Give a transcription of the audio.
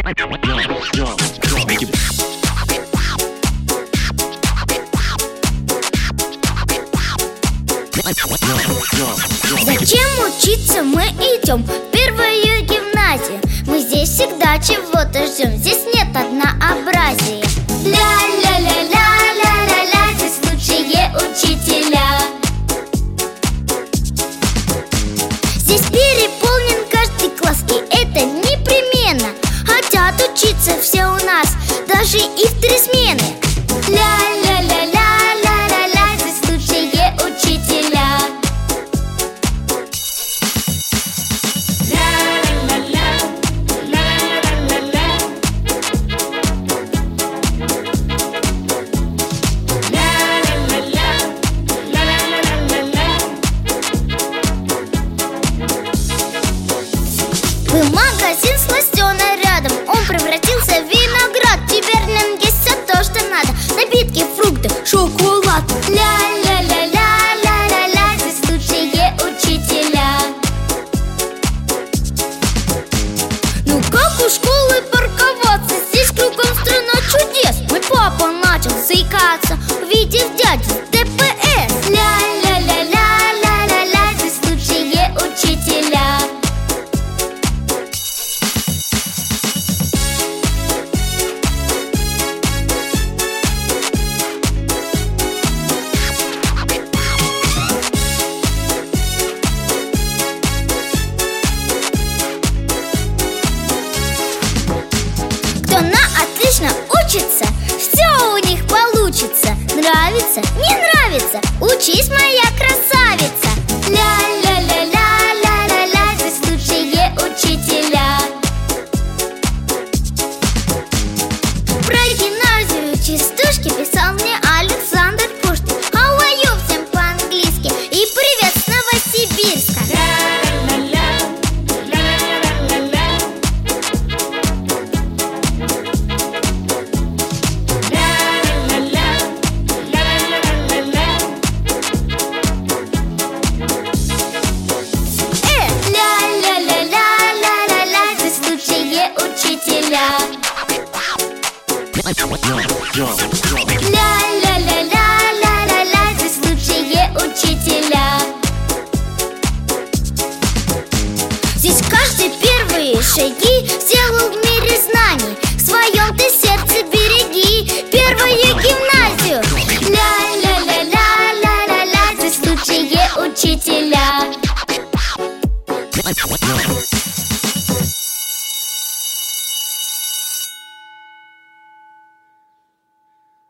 Зачем учиться мы идем в первую гимназию? Мы здесь всегда чего-то ждем, здесь нет однообразия. Ля-ля-ля-ля-ля-ля-ля, здесь лучшие учителя. Здесь переполнен каждый класс, и это непременно. Хотят учиться все у нас, даже и в 3 смены. Ля-ля-ля-ля-ля-ля-ля, здесь лучшие учителя. Был магазин сластеный рядом, он превратился в виноград. Теперь в нем есть все то, что надо: напитки, фрукты, шоколад. Ля-ля-ля-ля-ля-ля-ля, здесь лучшие учителя. Ну как у школы парковаться? Здесь кругом страна чудес. Мой папа начал заикаться, увидев дядю ДПС. Ля-ля-ля-ля-ля-ля-ля, здесь лучшие учителя. Кто на отлично учится, все у них получится. Нравится, не нравится, учись, моя красавица. Ля-ля-ля-ля-ля-ля-ля, здесь лучшие учителя. Про гимназию частушки писал мне Александр Пушкин. How are you всем по-английски, и привет с Новосибирска. Ля-ля-ля-ля-ля-ля-ля, здесь лучшие учителя. Ля-ля-ля-ля-ля-ля-ля, здесь лучшие учителя. Здесь каждый первые шаги сделал в мире знаний. В своем ты сердце береги первую гимназию. Ля-ля-ля-ля-ля-ля-ля, здесь лучшие учителя.